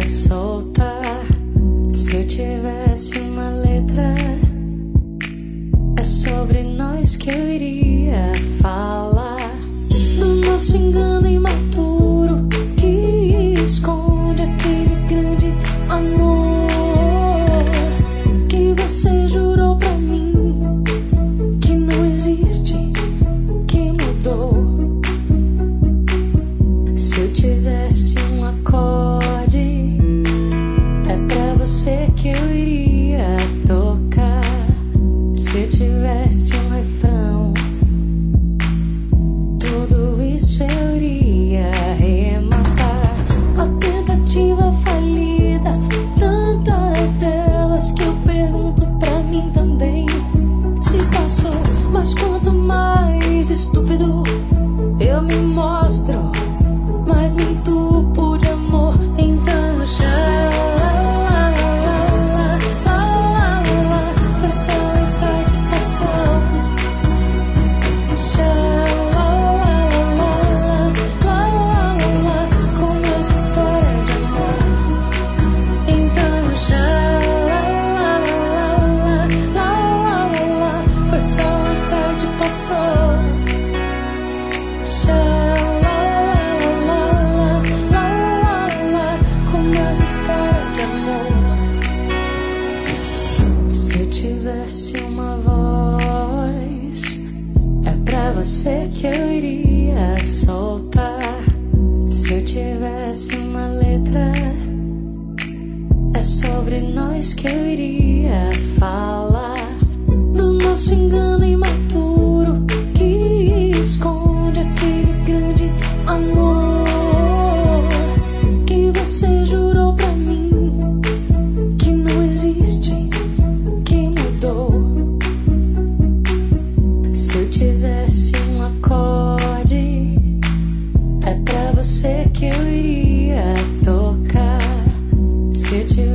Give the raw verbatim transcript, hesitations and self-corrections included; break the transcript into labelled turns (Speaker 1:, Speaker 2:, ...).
Speaker 1: soltar. Se eu tivesse uma letra, é sobre nós que eu iria falar. Do nosso engano imaturo que esconde aquele grande amor que você jurou pra mim que não existe, que mudou. Se eu tivesse um acorde, é pra você que eu iria tocar. Se eu tivesse um refrão, tudo isso eu iria rematar. A tentativa falhida, tantas delas que eu pergunto pra mim também. Se passou, mas quanto mais estúpido eu me mostro, mais me entupo de amor. Então já foi só essa de passado. Com essa história de amor. Então já foi só essa de passou. Se eu tivesse uma voz, é pra você que eu iria soltar. Se eu tivesse uma letra, é sobre nós que eu iria falar. Do nosso engano imaturo que esconde aquele grande amor que você jurou pra mim que não existe, que mudou. Se eu tivesse um acorde, é pra você que eu iria tocar. Se eu tivesse